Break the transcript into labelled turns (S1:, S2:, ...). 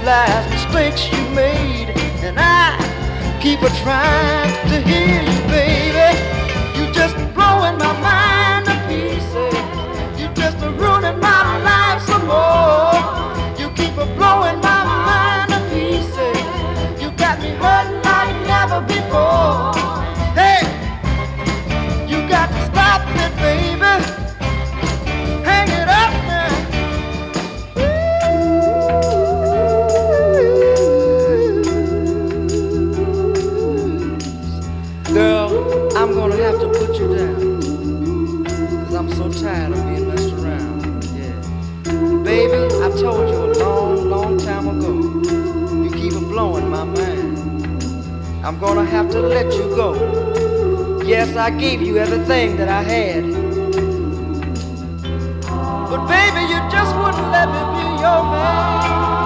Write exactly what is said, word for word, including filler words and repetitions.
S1: realize mistakes you made, and I keep a trying to hear you, baby. You just blowing my mind to pieces. You just ruining my life some more. You keep a blowing my mind to pieces. You got me hurting like never before. Hey, you got to stop it, baby. Hang it up now. Girl, I'm gonna have to put you down, 'cause I'm so tired of being messed around. Yeah. Baby, I told you a long, long time ago, you keep a blowing my mind. I'm gonna have to let you go. Yes, I gave you everything that I had, but baby, you just wouldn't let me be your man.